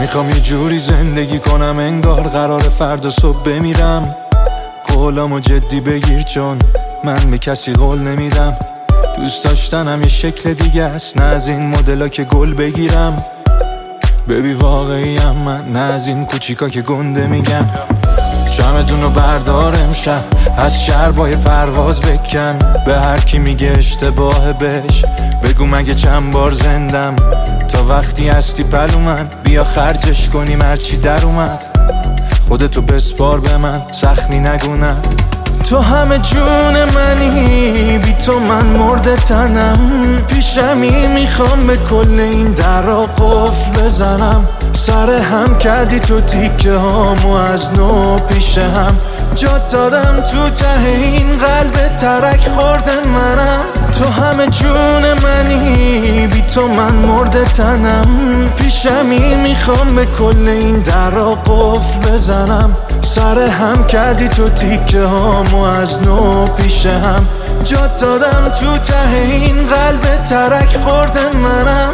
میخوام یه جوری زندگی کنم انگار قرار فردا صبح بمیرم. قولامو جدی بگیر چون من به کسی قول نمیدم. دوست داشتنم یه شکل دیگه است، نه از این مدلا که گل بگیرم. ببی واقعیم من، نه از این کوچیکا که گنده میگم. شمدونو بردار امشب، از شهر با یه پرواز بکن. به هر کی میگه اشتباه بهش بگو مگه چند بار زندم. تا وقتی هستی پلو من، بیا خرجش کنیم هرچی در اومد. خودتو بسپار به من، سختی نگونم. تو همه جون منی، بی تو من مرده تنم. پیشمی میخوام به کل این درا قفل بزنم. سر هم کردی تو تیکه هامو از نو پیش هم. جات دادم تو ته این قلب ترک خورده منم. تو همه جون منی، بی تو من مرده تنم. پیشمی میخوام به کل این درا قفل بزنم. سر هم کردی تو تیکه هامو از نو پیش هم. جات دادم تو ته این قلب ترک خورده منم.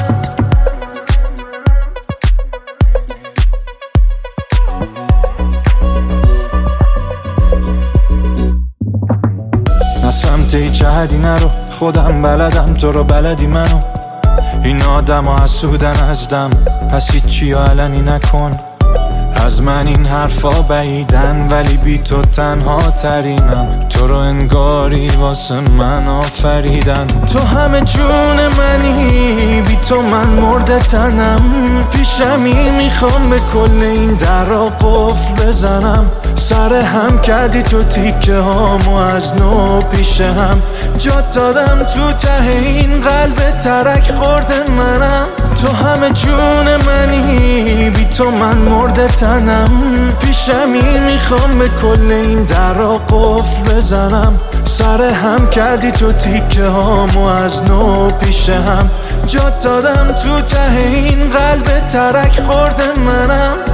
نه سمت هیچ حدی نرو، خودم بلدم تو رو بلدی منو. این آدم ها حسودن از دم، پس هیچی علنی نکن. از من این حرفا بعیدن ولی بی تو تنها ترینم. تو رو انگاری واسه من آفریدن. تو همه جون منی، بی تو من مرده تنم. پیشمی میخوام به کل این درا قفل بزنم. سر هم کردی تو تیکه هامو از نو پیش هم. جات دادم تو ته این قلب ترک خورده منم. تو همه جون منی، بی تو من مرده تنم. پیشمی میخوام به کل این درا قفل بزنم. سر هم کردی تو تیکه هامو از نو پیش هم. جات دادم تو ته این قلب ترک خورده منم.